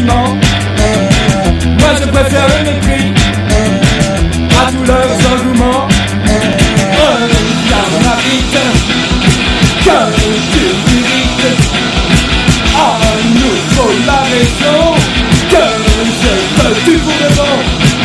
sentiments. Moi je préfère le mépris à tous leurs engouements. Regarde ma bite, que tu mérites. Oh, nous faut la raison, que je te tue pour de bon.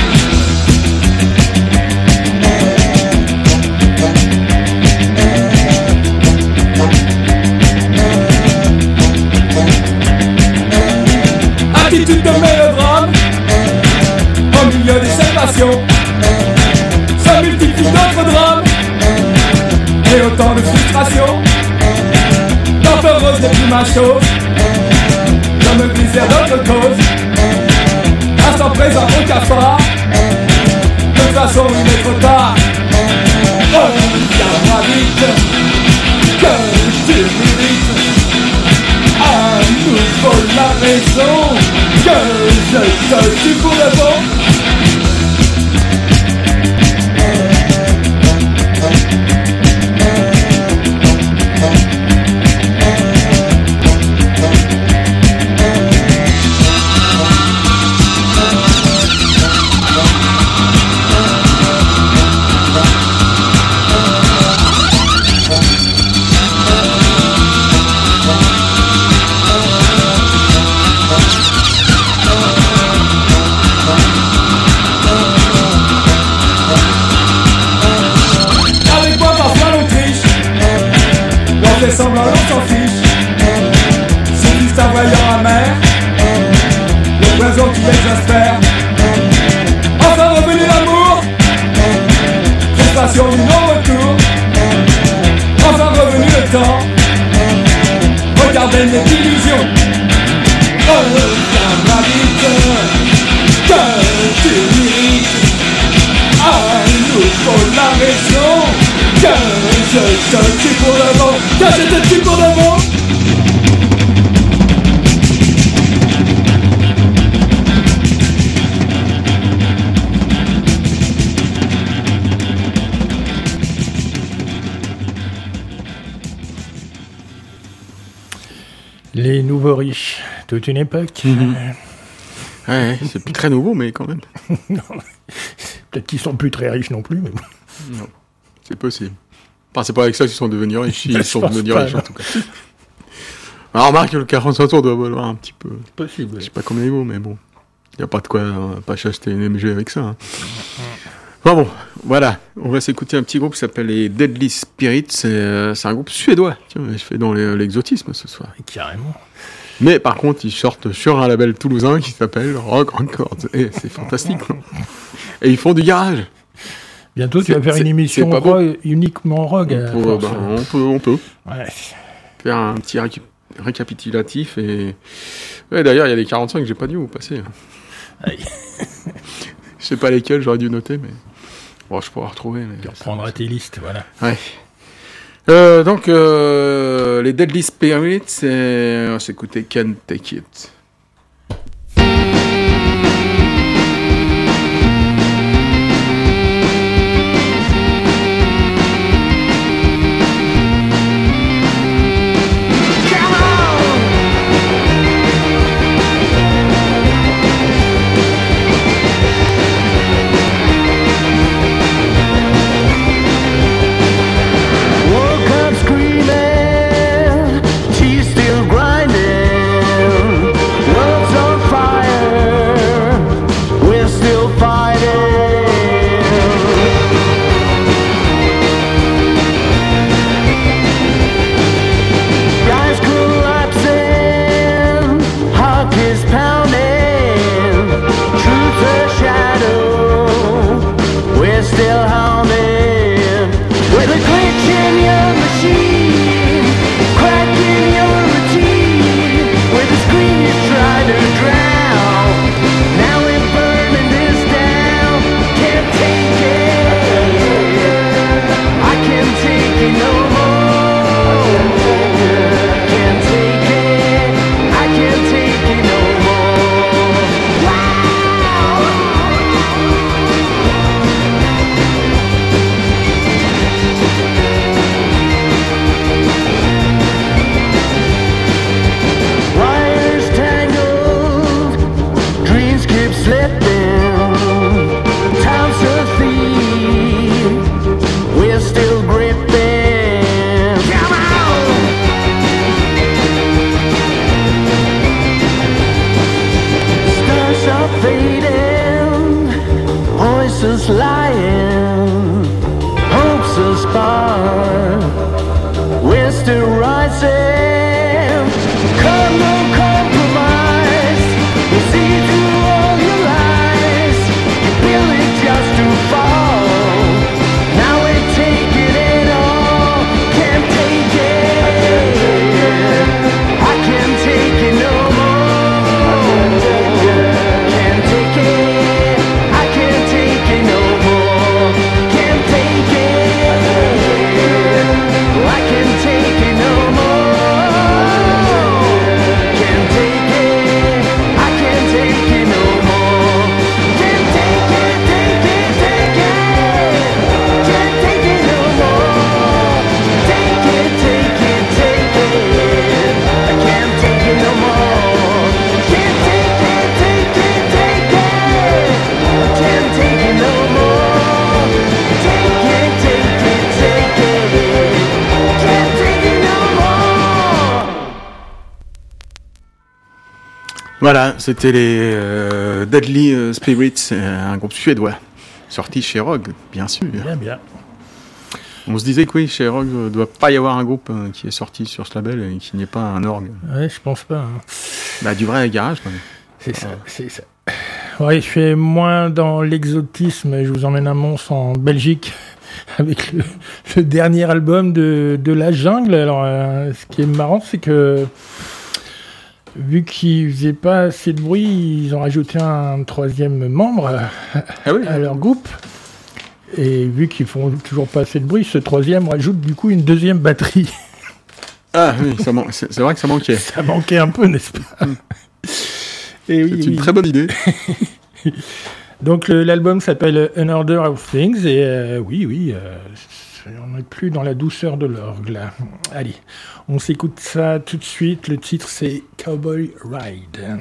Attitude de mélodrame au milieu des célébrations. Ça multiplie d'autres drames et autant de frustrations. Dans le rose des plus machos, comme le blizzard d'autres causes. Instant présent au cafard, de toute façon il est trop tard. Oh, regarde-moi vite, que tu mérites. Ah, nous faut la raison, que je te tue pour le bon. Semblant on s'en fiche. C'est juste un voyant amer, le poison qui exaspère. Enfin revenu l'amour, frustration du non-retour. Enfin revenu le temps, regardez mes illusions. Oh, regarde ma vite, que tu mérites. Ah, il nous faut la raison, que je te tue pour le bon, que je te tue pour le bon. Les nouveaux riches, toute une époque. Ouais, c'est plus très nouveau, mais quand même. Non, peut-être qu'ils sont plus très riches non plus, mais bon. Non, c'est possible. Enfin, c'est pas avec ça qu'ils sont devenus riches, ils sont devenus riches en tout cas. Alors, remarque que le 45 tours doit valoir un petit peu. Possible. Je sais pas combien il vaut, mais bon. Il n'y a pas de quoi pas acheter une MG avec ça. Hein. Enfin bon, voilà. On va s'écouter un petit groupe qui s'appelle les Deadly Spirits. C'est un groupe suédois. Tiens, je fais dans l'exotisme ce soir. Carrément. Mais par contre, ils sortent sur un label toulousain qui s'appelle Rock Records. Et c'est fantastique. Non et ils font du garage. Bientôt, tu vas faire une émission uniquement rock. On peut. Ouais. Faire un petit récapitulatif. Et ouais, d'ailleurs, il y a les 45 que j'ai pas dû vous passer. Aïe. Je sais pas lesquels j'aurais dû noter, mais bon, je pourrais retrouver. Mais tu reprendras tes listes, voilà. Ouais. Donc, les Deadly Spirits, on s'écoutait Can't Take It. Woke up screaming, teeth still grinding. Voilà, c'était les Deadly Spirits, un groupe suédois, sorti chez Rogue, bien sûr. Bien. On se disait que oui, chez Rogue, il ne doit pas y avoir un groupe qui est sorti sur ce label et qui n'est pas un orgue. Ouais, je pense pas. Du vrai garage, quoi. C'est ça. Ouais, je suis moins dans l'exotisme. Je vous emmène un monstre en Belgique avec le dernier album de La Jungle. Alors, ce qui est marrant, c'est que vu qu'ils faisaient pas assez de bruit, ils ont rajouté un troisième membre à leur groupe. Et vu qu'ils font toujours pas assez de bruit, ce troisième rajoute du coup une deuxième batterie. Ah oui, c'est vrai que ça manquait. Ça manquait un peu, n'est-ce pas? C'est une très bonne idée. Donc l'album s'appelle An Order of Things et on n'est plus dans la douceur de l'orgue là. Allez, on s'écoute ça tout de suite. Le titre c'est Cowboy Ride.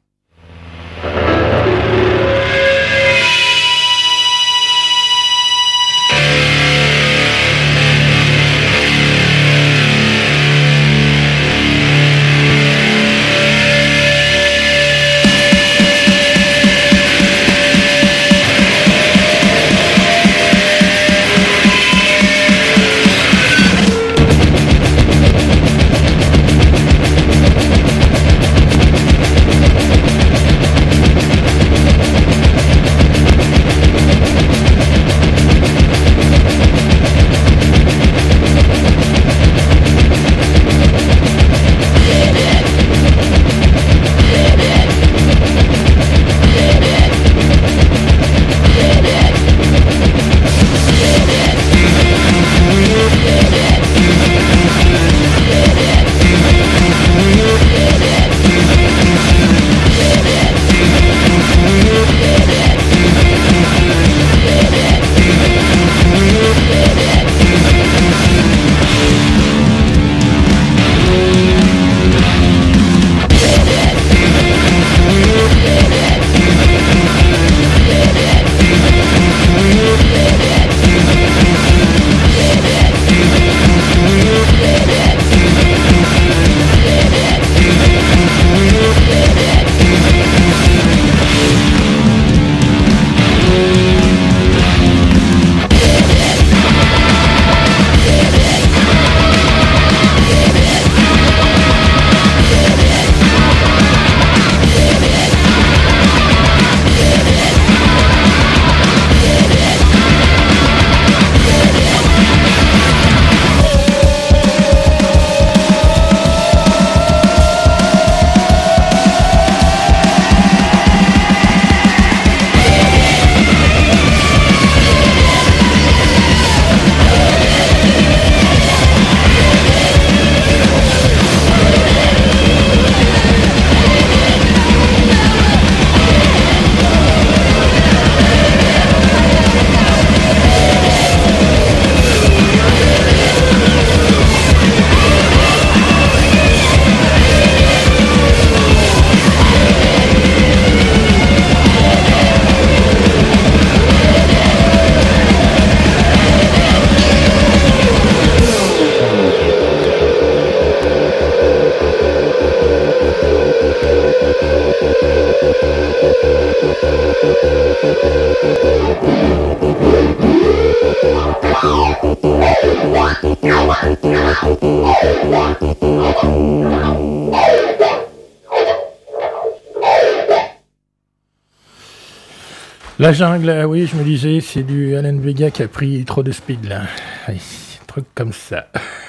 La jungle, oui, je me disais, c'est du Alan Vega qui a pris trop de speed, là. Un truc comme ça.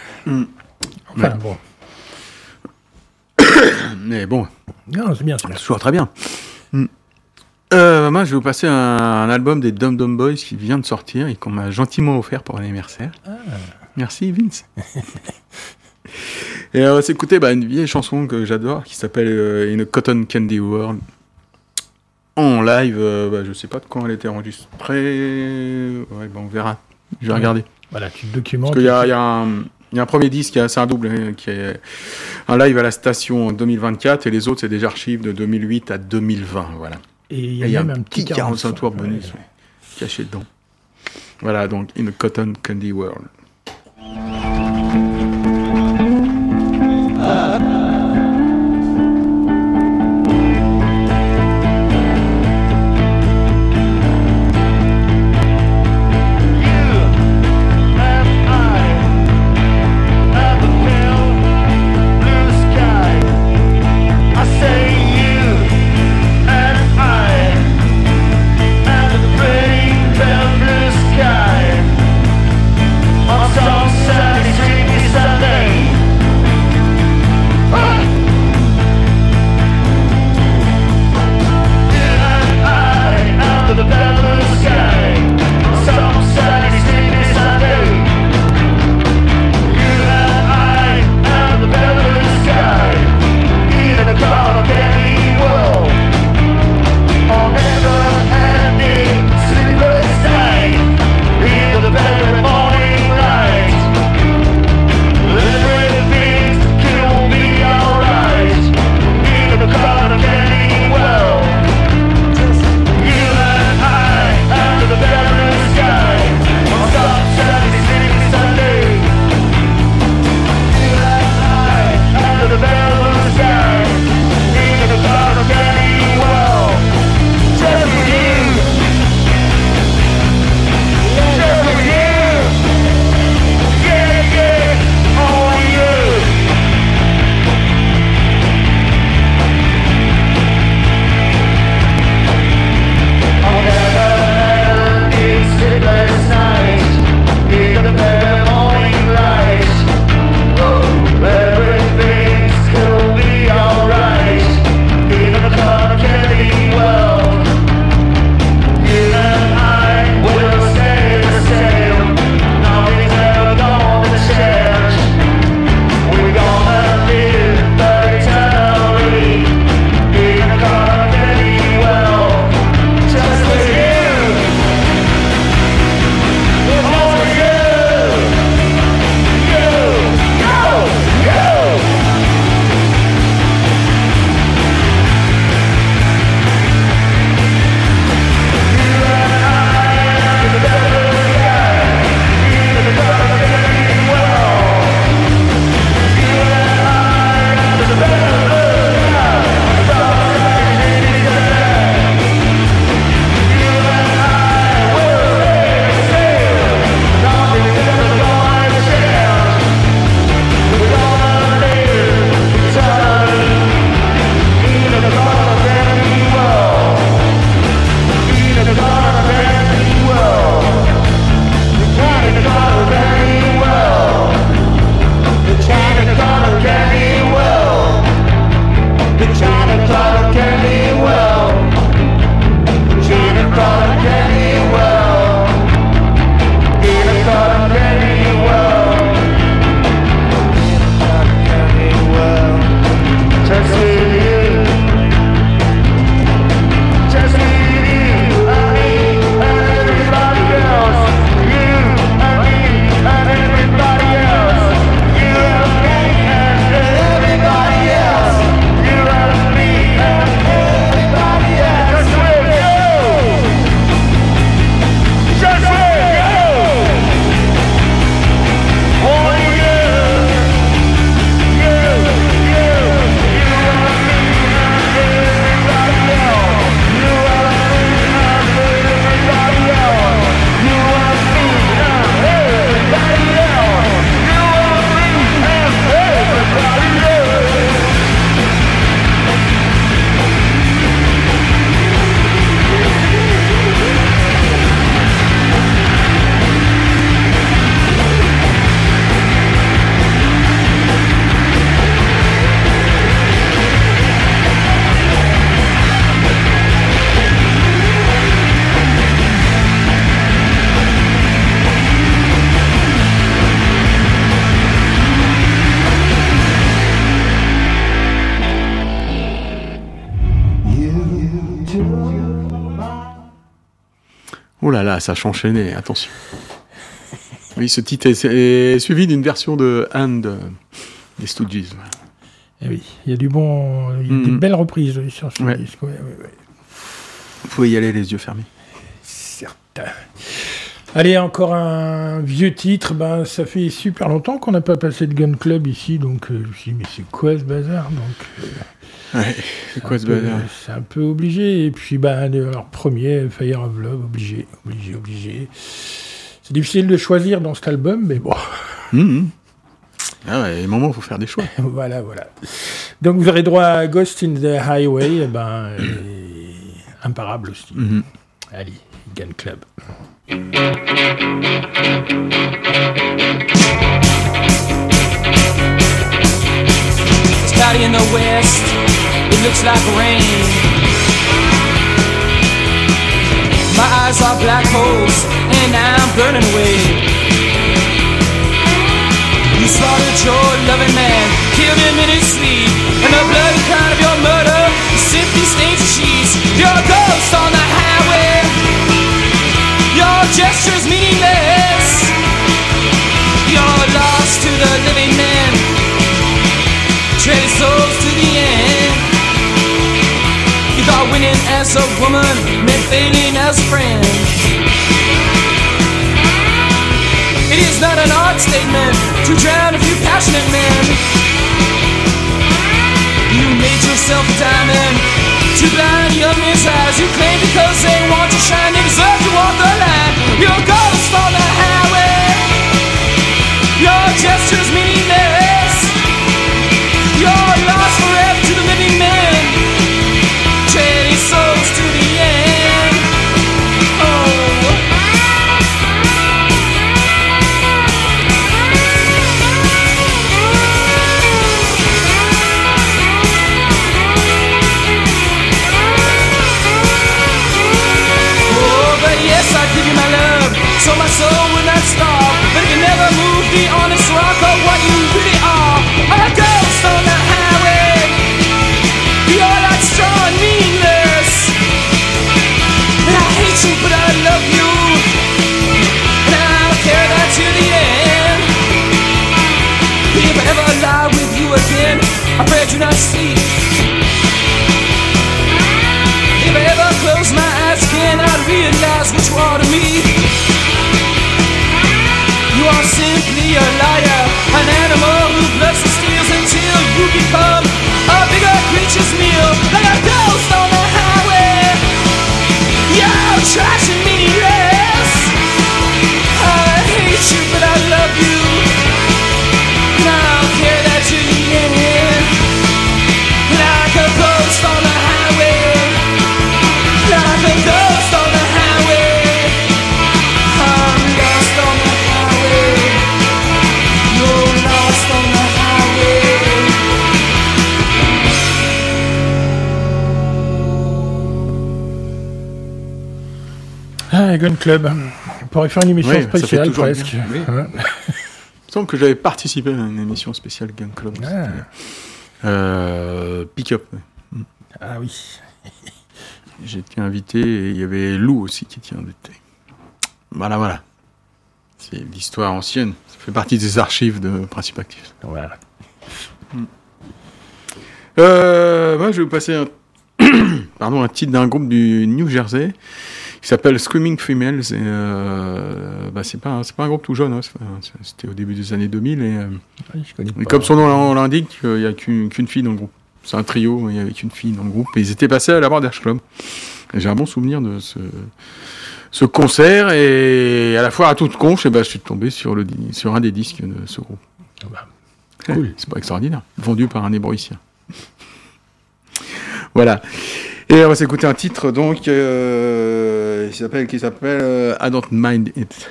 Enfin, bon. Mais bon. Non, c'est bien, c'est bien. C'est toujours très bien. Moi, je vais vous passer un album des Dum Dum Boys qui vient de sortir et qu'on m'a gentiment offert pour l'anniversaire. Ah. Merci, Vince. Et on va s'écouter une vieille chanson que j'adore qui s'appelle In a Cotton Candy World. En live, je sais pas de quand elle a été enregistrée. Ouais, on verra. Je vais regarder. Voilà, tu documentes. Parce qu'il y a un premier disque, c'est un double, qui est un live à la station en 2024, et les autres, c'est des archives de 2008 à 2020. Voilà. Et il y a même un petit 45 tours bonus caché dedans. Voilà, donc In a Cotton Candy World. Oh là là, ça s'enchaînait, attention. Oui, ce titre est suivi d'une version de Hand des Stooges. Et oui, il y a du bon, il y a des belles reprises sur ce disque. Ouais. Vous pouvez y aller les yeux fermés. Certain. Allez, encore un vieux titre. Ben, ça fait super longtemps qu'on n'a pas passé de Gun Club ici, donc je me suis dit, mais c'est quoi ce bazar? Ouais, c'est quoi ce bazar? C'est un peu obligé. Et puis, leur premier, Fire of Love, obligé. C'est difficile de choisir dans cet album, mais bon. Ah ouais, il y a un moment, il faut faire des choix. Voilà. Donc, vous aurez droit à Ghost in the Highway, imparable aussi. Allez, Gun Club. It's cloudy in the west, it looks like rain. My eyes are black holes, and I'm burning away. You slaughtered your loving man, killed him in his sleep, and the bloody crown of your murder simply stains the sheets. You're a ghost on the highway, your gesture's meaningless. You're lost to the living man, trading souls to the end. You thought winning as a woman meant failing as a friend. It is not an art statement to drown a few passionate men. You made yourself a diamond to blind young men's eyes. You claim because they want to shine, they deserve to walk the line. You're a ghost on the highway, your gesture's meaningless. You're lost forever to the living man, trading souls to the end. So my soul would not stop, but it can never move the honest rock of what you really are. A ghost on the highway, you're like straw and meaningless. And I hate you, but I love you, and I'll carry that to the end. If I ever lie with you again, I pray I do not sleep. If I ever close my eyes again, I'd realize what you are to me. You are simply a liar, an animal who bluffs and steals until you become a bigger creature's meal. Like a ghost on the highway, you're trash and meaningless. I hate you, but I love you, and I'll carry that to the end. Like a ghost on the highway, like a ghost on the highway, I'm lost on the highway. You're lost on the highway. Ah, Gun Club. On pourrait faire une émission spéciale presque. Oui. Ouais. Il me semble que j'avais participé à une émission spéciale Gun Club. Pick Up. Ah oui. J'ai été invité et il y avait Lou aussi qui était invité. Voilà. C'est l'histoire ancienne. Ça fait partie des archives de Principe Actif. Voilà. Moi, je vais vous passer un titre d'un groupe du New Jersey qui s'appelle Screaming Females. Et, c'est pas un groupe tout jeune. Hein. C'était au début des années 2000. Et comme son nom l'indique, il n'y a qu'une fille dans le groupe. C'est un trio, il n'y avait qu'une fille dans le groupe. Et ils étaient passés à la Borders Club. Et j'ai un bon souvenir de ce concert. Et à la fois à toute conche, je suis tombé sur un des disques de ce groupe. Cool. C'est pas extraordinaire. Vendu par un hébroïcien. Voilà. Et on va s'écouter un titre donc qui s'appelle I Don't Mind It.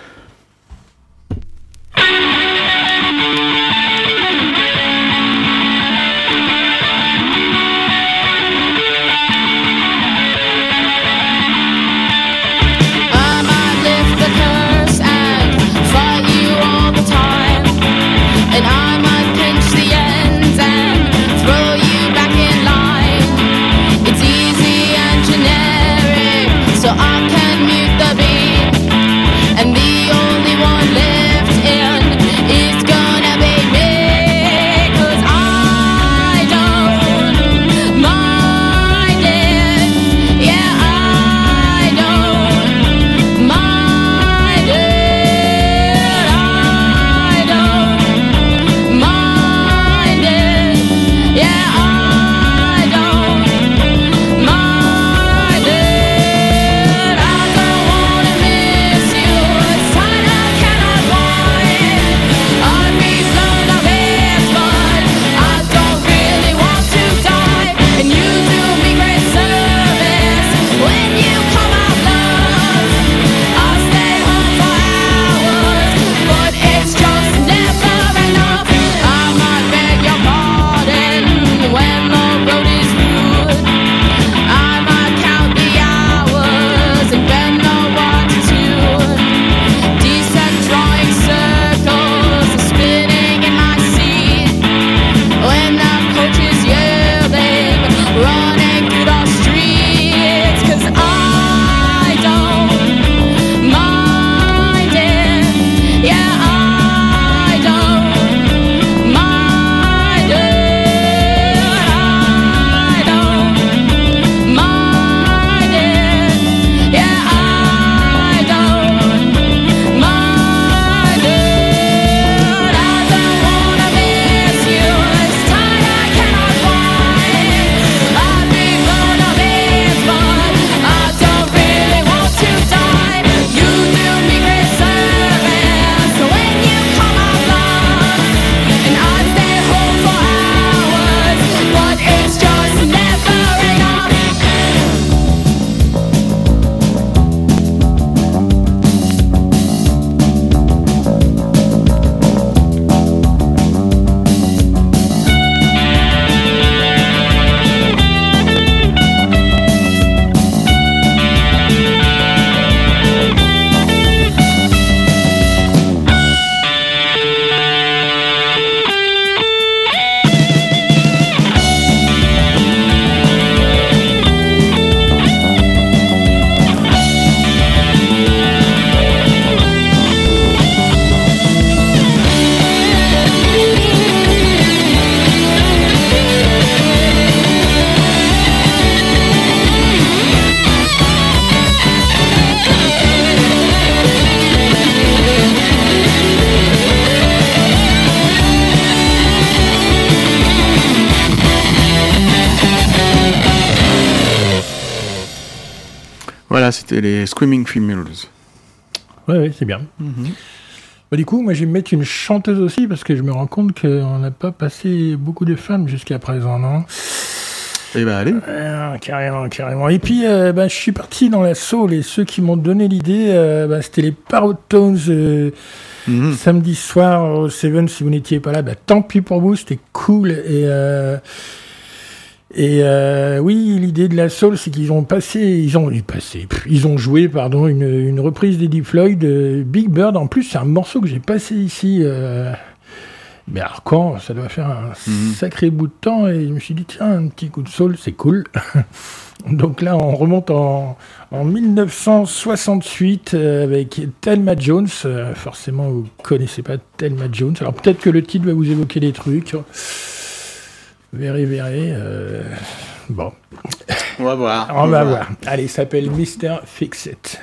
And I might pinch the ends and throw you back in line. It's easy and generic, so I can mute the beat. c'était les Screaming Females. Ouais, c'est bien. Bah, du coup, moi, je vais me mettre une chanteuse aussi, parce que je me rends compte qu'on n'a pas passé beaucoup de femmes jusqu'à présent, non ? Eh ben, allez. Carrément. Et puis, je suis parti dans la soul, et ceux qui m'ont donné l'idée, c'était les Parrot Tones, samedi soir au Seven. Si vous n'étiez pas là, tant pis pour vous, c'était cool. Oui, l'idée de la soul, c'est qu'ils ont joué une reprise d'Eddie Floyd, Big Bird. En plus, c'est un morceau que j'ai passé ici. Mais alors quand, ça doit faire un sacré bout de temps, et je me suis dit, tiens, un petit coup de soul, c'est cool. Donc là, on remonte en 1968 avec Thelma Jones. Forcément, vous connaissez pas Thelma Jones. Alors peut-être que le titre va vous évoquer des trucs. Verrez. Bon. On va voir. On va voir. Allez, ça s'appelle Mr. Fix-It.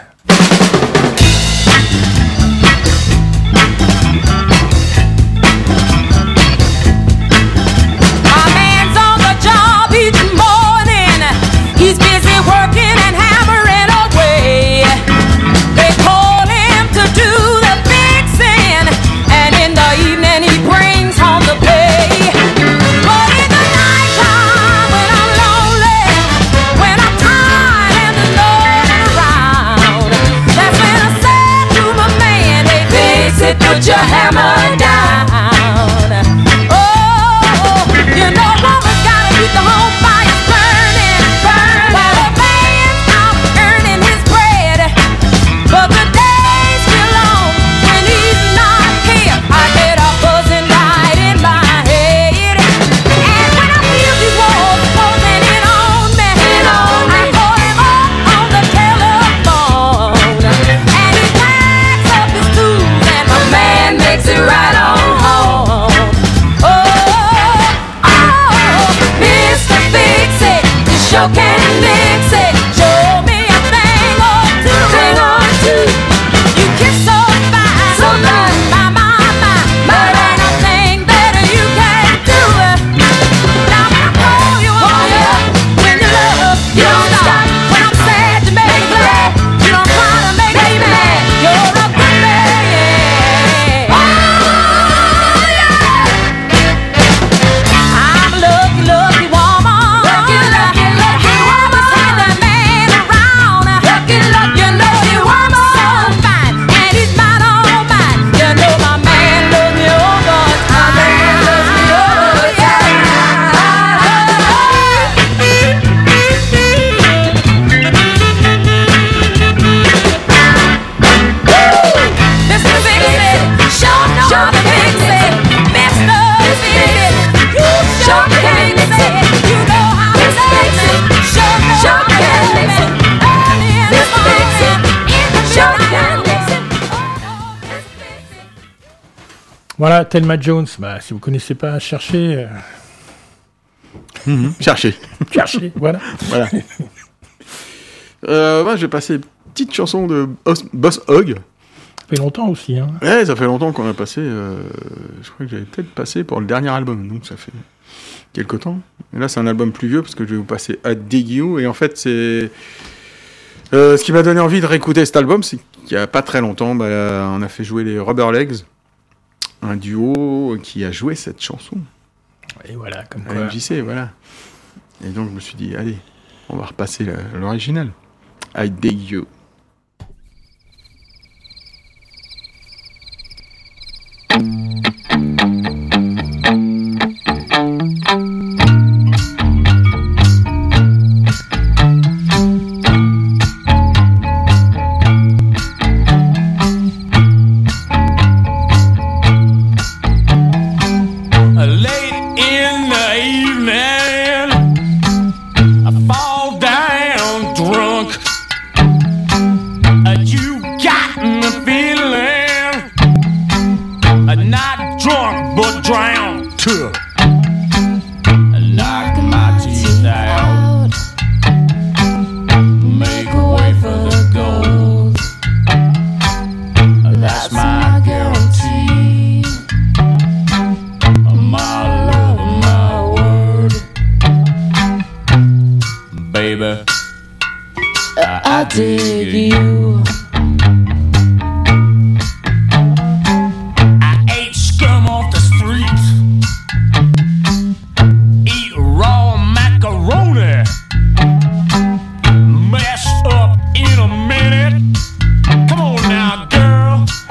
He's busy working and hammering away. They call him to do the fixing, and in the evening he brings home the pay. But in the nighttime when I'm lonely, when I'm tired and there's no one around, that's when I say to my man, hey, fix it, put your hammer down. Oh, you know woman's gotta keep the home fires burning. While a man's out earning his bread, but the days feel long when he's not here. I get a buzzing right in my head, and when I feel these walls closing in on me, I call him up on the telephone, and he packs up his tools, and my man makes it right on home. Oh, Mr. Fix-It, you sure can. Voilà, Thelma Jones. Si vous connaissez pas, cherchez. Cherchez, voilà. Moi, je vais passer une petite chanson de Boss Hogg. Ça fait longtemps aussi. Hein. Ouais, ça fait longtemps qu'on a passé. Je crois que j'avais peut-être passé pour le dernier album, donc ça fait quelque temps. Et là, c'est un album plus vieux parce que je vais vous passer I Dig You. Et en fait, c'est. Ce qui m'a donné envie de réécouter cet album, c'est qu'il n'y a pas très longtemps, on a fait jouer les Rubber Legs, un duo qui a joué cette chanson. Et voilà, comme quoi. À MJC, voilà. Et donc, je me suis dit, allez, on va repasser l'original. I Dig You. dig you.